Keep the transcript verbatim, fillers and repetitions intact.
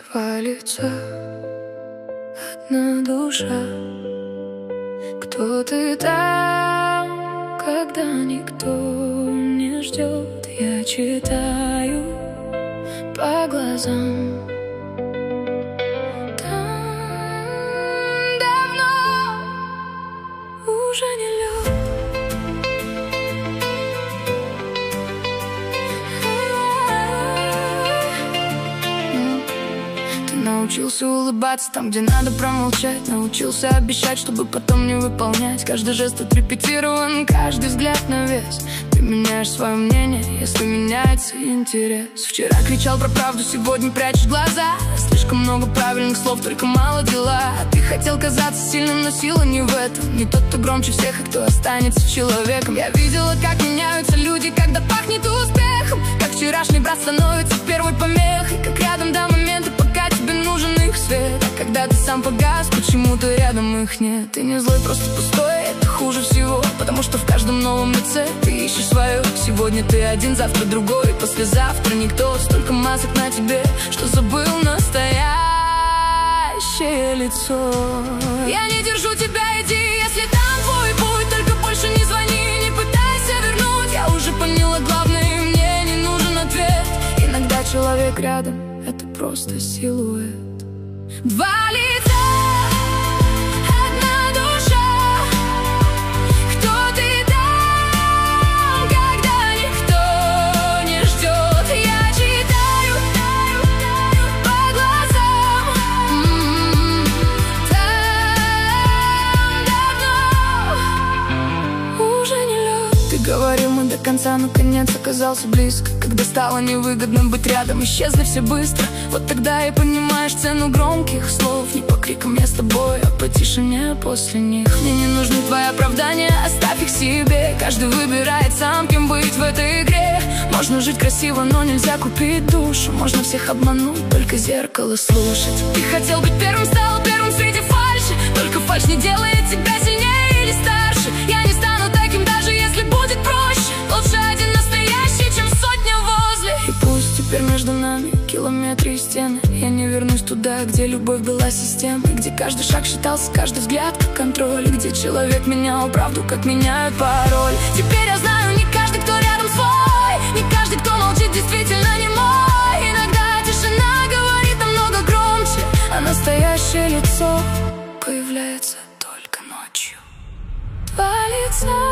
Два лица, одна душа. Кто ты там, когда никто не ждет? Я читаю по глазам. Там давно уже не лед. Научился улыбаться там, где надо промолчать. Научился обещать, чтобы потом не выполнять. Каждый жест отрепетирован, каждый взгляд на вес. Ты меняешь свое мнение, если меняется интерес. Вчера кричал про правду, сегодня прячешь глаза. Слишком много правильных слов, только мало дела. Ты хотел казаться сильным, но сила не в этом. Не тот, кто громче всех, а кто останется человеком. Я видела, как меняются люди, когда пахнет успехом. Как вчерашний брат становится первой помехой. Как рядом до момента, пока тебе нужен их свет. А когда ты сам погас, почему-то рядом их нет. Ты не злой, просто пустой, это хуже всего. Потому что в каждом новом лице ты ищешь свое. Сегодня ты один, завтра другой, послезавтра никто. Столько масок на тебе, что забыл настоящее лицо. Я не держу тебя, иди, если там твой путь. Только больше не звони, не пытайся вернуть. Я уже поняла главное, мне не нужен ответ. Иногда человек рядом — это просто силуэт. Два лица, одна душа. Кто ты там, когда никто не ждет? Я читаю по глазам. Там давно уже не лед. Ты говорил, мы до конца, наконец оказался близко. Когда стало невыгодно быть рядом, исчезли все быстро. Вот тогда и понимаешь цену громких слов. Не по крикам я с тобой, а по тишине после них. Мне не нужны твои оправдания, оставь их себе. Каждый выбирает сам, кем быть в этой игре. Можно жить красиво, но нельзя купить душу. Можно всех обмануть, только зеркало слушать. Ты хотел быть первым, стал первым среди фальши. Только фальшь не делает тебя сильнее или старше. Я не стану таким, даже если будет проще. Лучше один настоящий, чем сотня возле. И пусть теперь между нами километры и стены. Я не вернусь туда, где любовь была системой. Где каждый шаг считался, каждый взгляд как контроль. Где человек менял правду, как меняют пароль. Теперь я знаю, не каждый, кто рядом свой. Не каждый, кто молчит, действительно не мой. Иногда тишина говорит намного громче, а настоящее лицо появляется только ночью. Два лица.